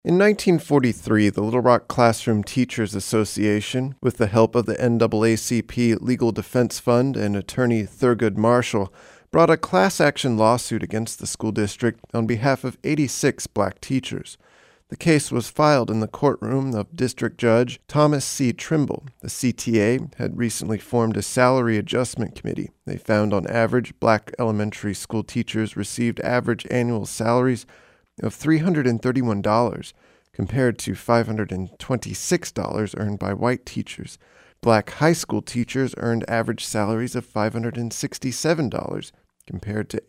In 1943, the Little Rock Classroom Teachers Association, with the help of the NAACP Legal Defense Fund and attorney Thurgood Marshall, brought a class action lawsuit against the school district on behalf of 86 black teachers. The case was filed in the courtroom of District Judge Thomas C. Trimble. The CTA had recently formed a salary adjustment committee. They found on average black elementary school teachers received average annual salaries of $331 compared to $526 earned by white teachers. Black high school teachers earned average salaries of $567 compared to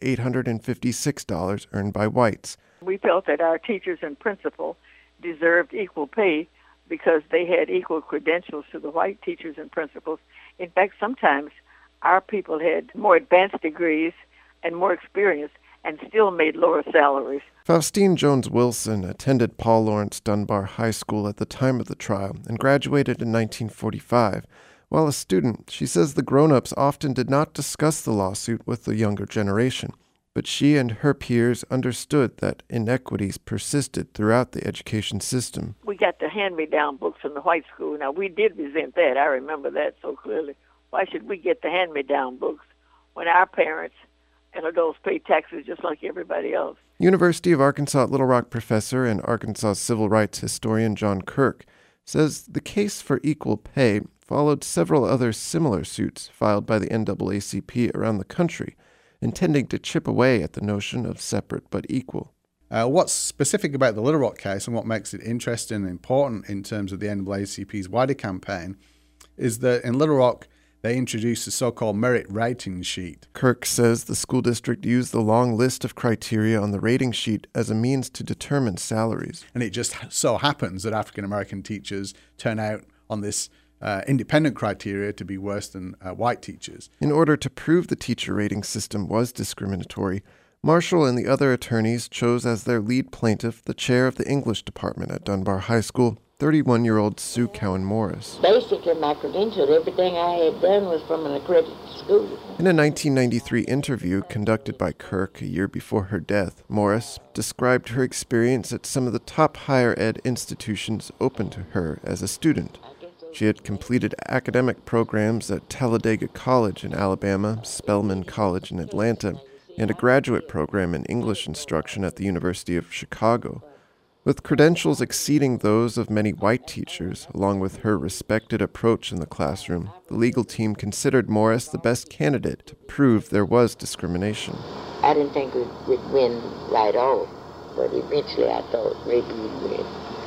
$856 earned by whites. We felt that our teachers and principals deserved equal pay because they had equal credentials to the white teachers and principals. In fact, sometimes our people had more advanced degrees and more experience and still made lower salaries. Faustine Jones Wilson attended Paul Laurence Dunbar High School at the time of the trial and graduated in 1945. While a student, she says the grown-ups often did not discuss the lawsuit with the younger generation, but she and her peers understood that inequities persisted throughout the education system. We got the hand-me-down books from the white school. Now, we did resent that. I remember that so clearly. Why should we get the hand-me-down books when our parents and adults pay taxes just like everybody else? University of Arkansas at Little Rock professor and Arkansas civil rights historian John Kirk says the case for equal pay followed several other similar suits filed by the NAACP around the country, intending to chip away at the notion of separate but equal. What's specific about the Little Rock case and what makes it interesting and important in terms of the NAACP's wider campaign is that in Little Rock, they introduced a so-called merit rating sheet. Kirk says the school district used the long list of criteria on the rating sheet as a means to determine salaries. And it just so happens that African-American teachers turn out on this independent criteria to be worse than white teachers. In order to prove the teacher rating system was discriminatory, Marshall and the other attorneys chose as their lead plaintiff the chair of the English department at Dunbar High School, 31-year-old Sue Cowan Morris. Basically, my credentials, everything I had done was from an accredited school. In a 1993 interview conducted by Kirk a year before her death, Morris described her experience at some of the top higher ed institutions open to her as a student. She had completed academic programs at Talladega College in Alabama, Spelman College in Atlanta, and a graduate program in English instruction at the University of Chicago. With credentials exceeding those of many white teachers, along with her respected approach in the classroom, the legal team considered Morris the best candidate to prove there was discrimination. I didn't think we'd win right off, but eventually I thought maybe we'd win.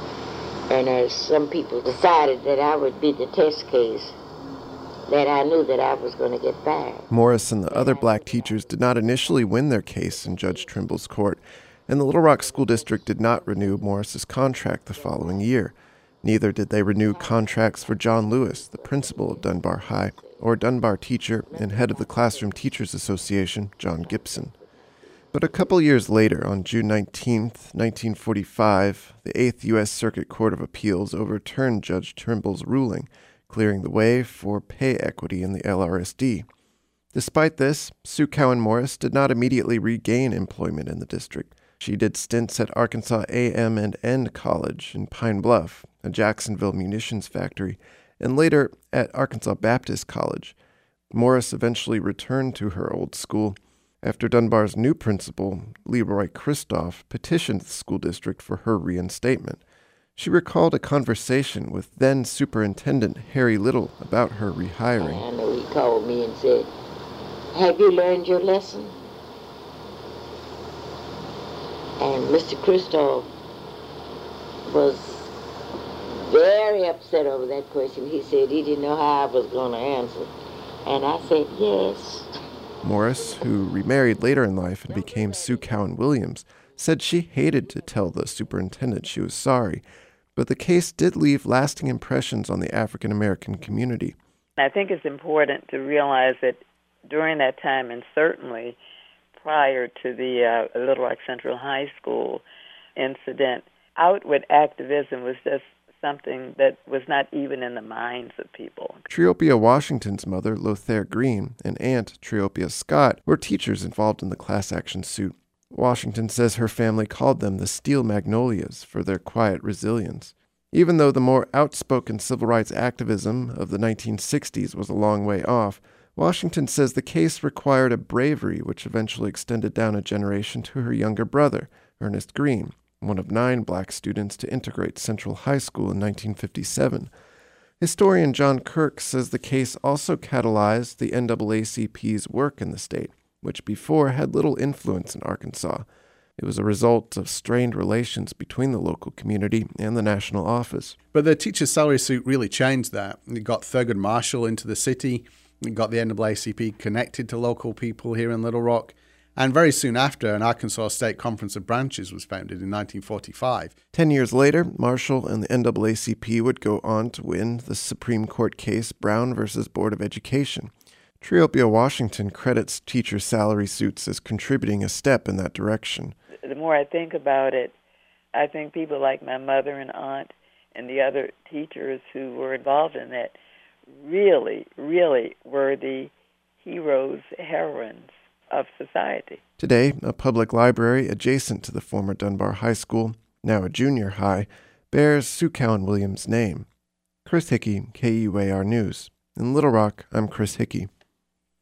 And some people decided that I would be the test case, that I knew that I was going to get fired. Morris and the other black teachers did not initially win their case in Judge Trimble's court, and the Little Rock School District did not renew Morris's contract the following year. Neither did they renew contracts for John Lewis, the principal of Dunbar High, or Dunbar teacher and head of the Classroom Teachers Association, John Gibson. But a couple years later, on June 19, 1945, the 8th U.S. Circuit Court of Appeals overturned Judge Trimble's ruling, clearing the way for pay equity in the LRSD. Despite this, Sue Cowan Morris did not immediately regain employment in the district. She did stints at Arkansas A.M.&N College in Pine Bluff, a Jacksonville munitions factory, and later at Arkansas Baptist College. Morris eventually returned to her old school after Dunbar's new principal, Leroy Christoph, petitioned the school district for her reinstatement. She recalled a conversation with then-Superintendent Harry Little about her rehiring. I know he called me and said, "Have you learned your lesson?" And Mr. Christoph was very upset over that question. He said he didn't know how I was going to answer. And I said, yes. Morris, who remarried later in life and became Sue Cowan Williams, said she hated to tell the superintendent she was sorry, but the case did leave lasting impressions on the African American community. I think it's important to realize that during that time, and certainly prior to the Little Rock Central High School incident, outward activism was just something that was not even in the minds of people. Treopia Washington's mother, Lothair Green, and aunt, Treopia Scott, were teachers involved in the class action suit. Washington says her family called them the Steel Magnolias for their quiet resilience. Even though the more outspoken civil rights activism of the 1960s was a long way off, Washington says the case required a bravery which eventually extended down a generation to her younger brother, Ernest Green, one of 9 black students to integrate Central High School in 1957. Historian John Kirk says the case also catalyzed the NAACP's work in the state, which before had little influence in Arkansas. It was a result of strained relations between the local community and the national office. But the teacher's salary suit really changed that. It got Thurgood Marshall into the city. It got the NAACP connected to local people here in Little Rock. And very soon after, an Arkansas State Conference of Branches was founded in 1945. 10 years later, Marshall and the NAACP would go on to win the Supreme Court case Brown versus Board of Education. Triopia Washington credits teacher salary suits as contributing a step in that direction. The more I think about it, I think people like my mother and aunt and the other teachers who were involved in that really, really were the heroes, heroines of society. Today, a public library adjacent to the former Dunbar High School, now a junior high, bears Sue Cowan Williams' name. Chris Hickey, KUAR News. In Little Rock, I'm Chris Hickey.